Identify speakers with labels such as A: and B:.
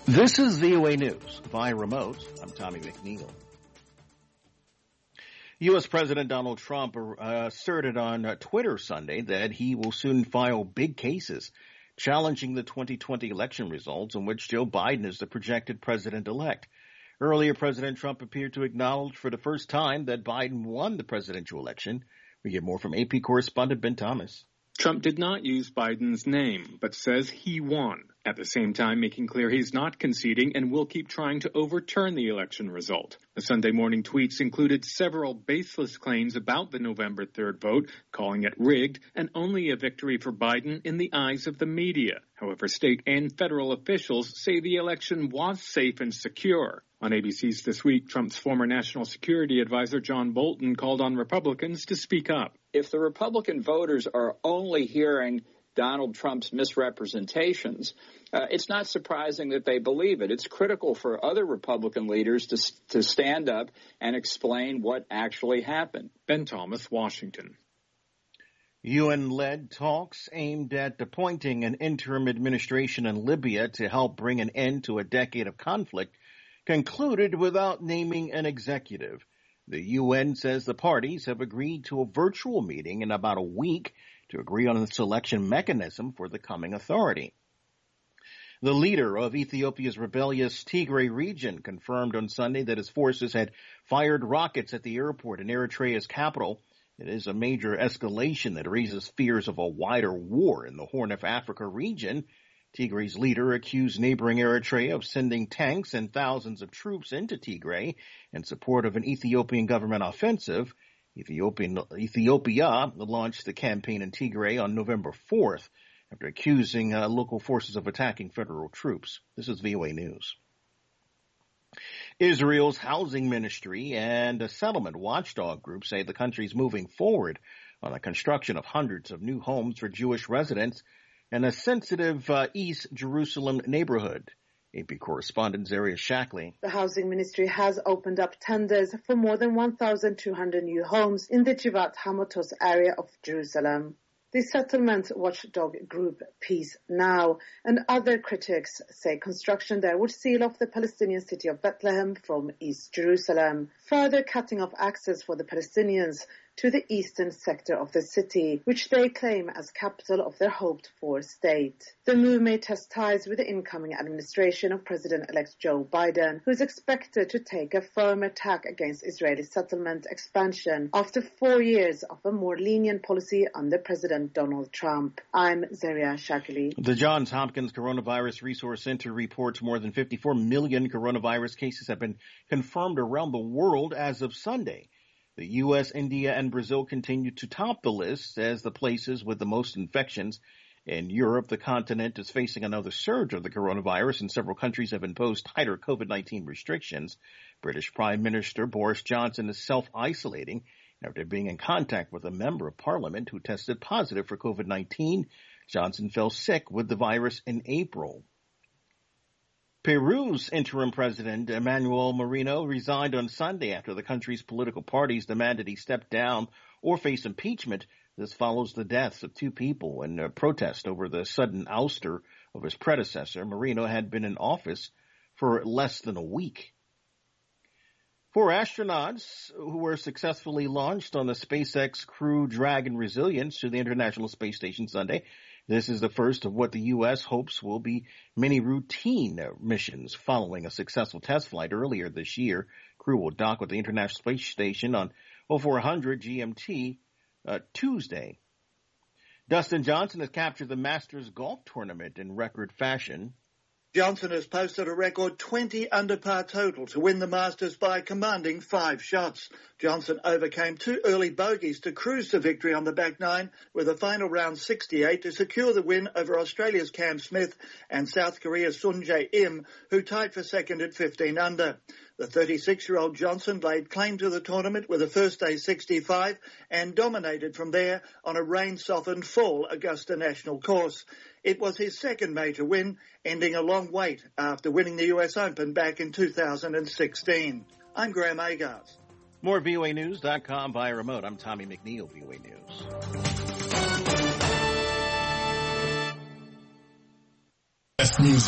A: This is VOA News. Via remote, I'm Tommy McNeil. U.S. President Donald Trump asserted on Twitter Sunday that he will soon file big cases challenging the 2020 election results in which Joe Biden is the projected president-elect. Earlier, President Trump appeared to acknowledge for the first time that Biden won the presidential election. We get more from AP correspondent Ben Thomas.
B: Trump did not use Biden's name, but says he won, at the same time making clear he's not conceding and will keep trying to overturn the election result. The Sunday morning tweets included several baseless claims about the November 3rd vote, calling it rigged and only a victory for Biden in the eyes of the media. However, state and federal officials say the election was safe and secure. On ABC's This Week, Trump's former national security advisor John Bolton called on Republicans to speak up.
C: If the Republican voters are only hearing Donald Trump's misrepresentations, it's not surprising that they believe it. It's critical for other Republican leaders to stand up and explain what actually happened.
B: Ben Thomas, Washington.
A: UN-led talks aimed at appointing an interim administration in Libya to help bring an end to a decade of conflict concluded without naming an executive. The UN says the parties have agreed to a virtual meeting in about a week to agree on the selection mechanism for the coming authority. The leader of Ethiopia's rebellious Tigray region confirmed on Sunday that his forces had fired rockets at the airport in Eritrea's capital. It is a major escalation that raises fears of a wider war in the Horn of Africa region. Tigray's leader accused neighboring Eritrea of sending tanks and thousands of troops into Tigray in support of an Ethiopian government offensive. Ethiopia launched the campaign in Tigray on November 4th after accusing local forces of attacking federal troops. This is VOA News. Israel's housing ministry and a settlement watchdog group say the country is moving forward on the construction of hundreds of new homes for Jewish residents in a sensitive East Jerusalem neighborhood. AP correspondent Zaria Shackley.
D: The housing ministry has opened up tenders for more than 1,200 new homes in the Givat Hamotos area of Jerusalem. The settlement watchdog group Peace Now and other critics say construction there would seal off the Palestinian city of Bethlehem from East Jerusalem, further cutting off access for the Palestinians to the eastern sector of the city, which they claim as capital of their hoped-for state. The move may test ties with the incoming administration of President-elect Joe Biden, who is expected to take a firm attack against Israeli settlement expansion after 4 years of a more lenient policy under President Donald Trump. I'm Zaria Shakili.
A: The Johns Hopkins Coronavirus Resource Center reports more than 54 million coronavirus cases have been confirmed around the world as of Sunday. The U.S., India, and Brazil continue to top the list as the places with the most infections. In Europe, the continent is facing another surge of the coronavirus, and several countries have imposed tighter COVID-19 restrictions. British Prime Minister Boris Johnson is self-isolating after being in contact with a member of Parliament who tested positive for COVID-19. Johnson fell sick with the virus in April. Peru's interim president, Emmanuel Moreno, resigned on Sunday after the country's political parties demanded he step down or face impeachment. This follows the deaths of two people in a protest over the sudden ouster of his predecessor. Moreno had been in office for less than a week. 4 astronauts who were successfully launched on the SpaceX Crew Dragon Resilience to the International Space Station Sunday. This is the first of what the U.S. hopes will be many routine missions following a successful test flight earlier this year. Crew will dock with the International Space Station on 0400 GMT Tuesday. Dustin Johnson has captured the Masters golf tournament in record fashion.
E: Johnson has posted a record 20 under par total to win the Masters by commanding 5 shots. Johnson overcame 2 early bogeys to cruise to victory on the back nine with a final round 68 to secure the win over Australia's Cam Smith and South Korea's Sun Jae-im, who tied for second at 15 under. The 36-year-old Johnson laid claim to the tournament with a first day 65 and dominated from there on a rain-softened fall Augusta National course. It was his second major win, ending a long wait after winning the US Open back in 2016. I'm Graham Agars.
A: More VOAnews.com via remote. I'm Tommy McNeil, VOA News.